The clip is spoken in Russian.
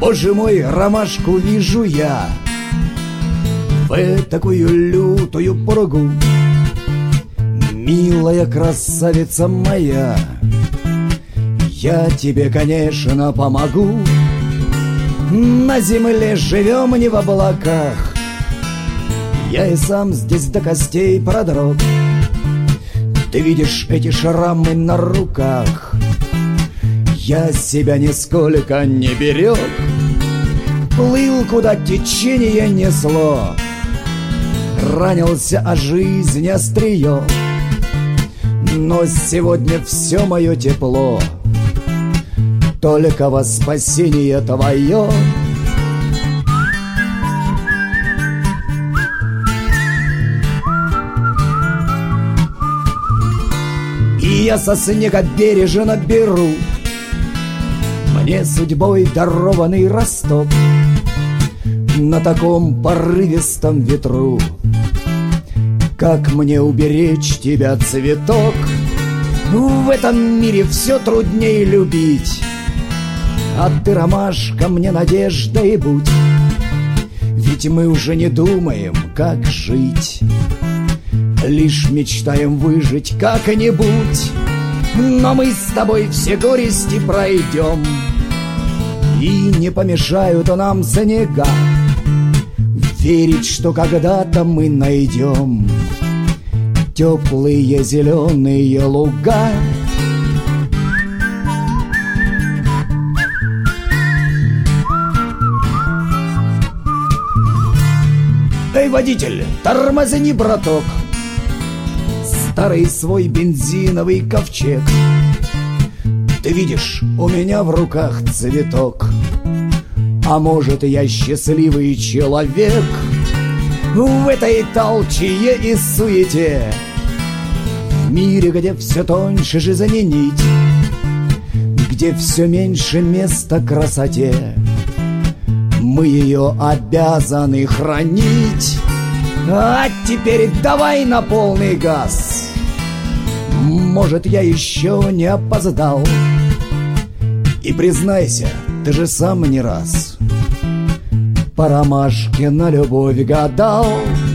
Боже мой, ромашку вижу я в такую лютую пургу. Милая красавица моя, я тебе, конечно, помогу. На земле живем не в облаках, я и сам здесь до костей продрог. Ты видишь эти шрамы на руках, я себя нисколько не берег. Плыл, куда течение несло, ранился о жизнь острие. Но сегодня все мое тепло только во спасение твое. И я со снега бережно беру мне судьбой дарованный росток. На таком порывистом ветру как мне уберечь тебя, цветок? В этом мире все труднее любить, а ты, ромашка, мне надеждой будь. Ведь мы уже не думаем, как жить, лишь мечтаем выжить как-нибудь. Но мы с тобой все горести пройдем, и не помешают нам снега верить, что когда-то мы найдем теплые зеленые луга. Эй, водитель, тормозни, браток, старый свой бензиновый ковчег. Ты видишь, у меня в руках цветок, а может, я счастливый человек в этой толчее и суете, в мире, где все тоньше жизни нить, где все меньше места красоте. Мы ее обязаны хранить. А теперь давай на полный газ. Может, я еще не опоздал. И признайся, ты же сам не раз по ромашке на любовь гадал.